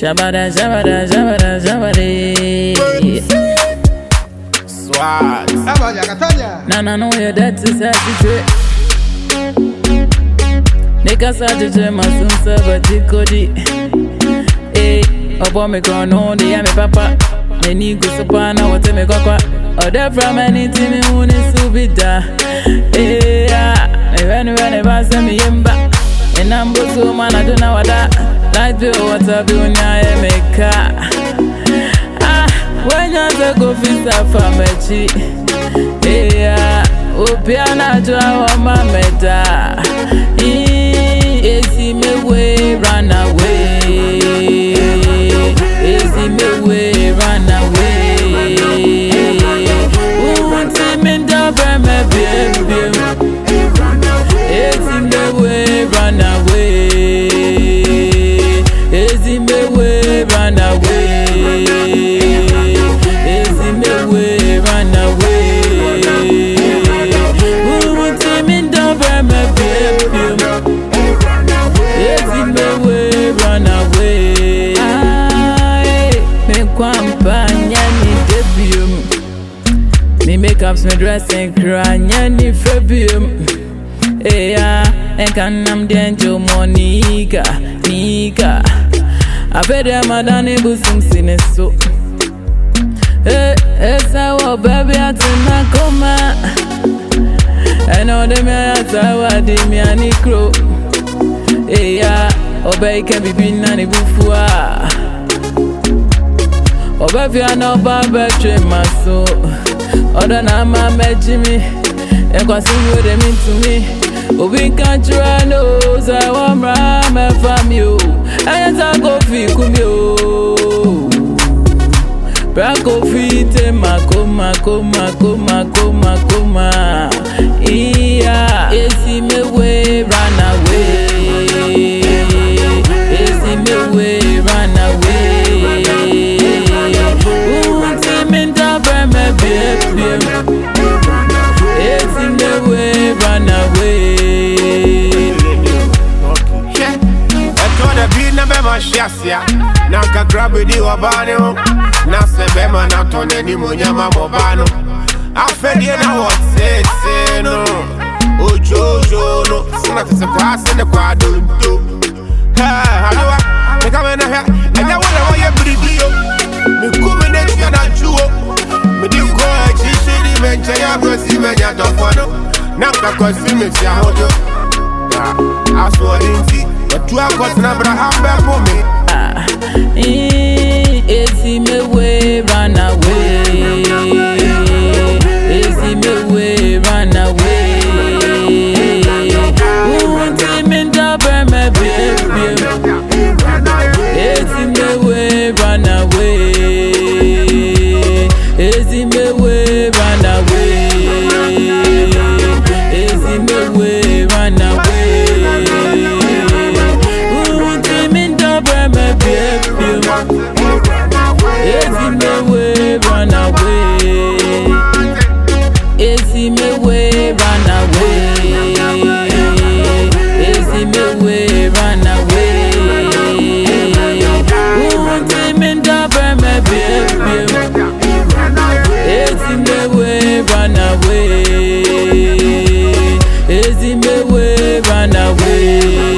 Shabada, shabada, shabada, shabada. Swat. Nana know your dad is a secret. Nigga said masum sabati kodi. Eh, obo me kono de ya me papa. Me ni go sopana wote me kwakwa. Order from anything me uni subida. Eh, me when ba se me yemba. Enambo so man I don't know what that. Like the water be on ya meka. When you go visa for me, Opiana draw my meta. Easy me way, run away. Easy me way, run away. Who wants to me double me baby? Easy me way, run away. Easy me way, run away. Me makeups, me dressing, crying, any fabium. And can I'm danger Monica, Nika. I bet them a done a bosom sinne so. I baby at the coma. And all the men at our demi crow. Obey can be been any bufua. Baby, I know Baba train my soul. Other than my Jimmy, and cause you would mean to me. We can't try nose, I want my family. And I go feel you. Braco feet, ma coma. Easy me way, run away. Easy me way, run away. Easy me way, run away. Nanka grab di wabano na sebema na tone ni monyama mobano afedi na what say no ojojo no sina tse kwa se ne kwa donto ha halwa me kama na ha enya wala ye bridio me come ne tia na chuo me di ko chi shi di menche ya ko si menya to fono nanka ko si me tia hodo aso dinti tu akot na Abraham be for me. Easy me way, run away. Easy me way, run away. Who wants to me double me baby? Easy me way, run away. Easy me way, run away. Easy me way, run away. Easy me way, run away. Easy me way, run away. Easy me way, run away. Who wants to me double me baby? Easy me way, run away. Easy me way, run away.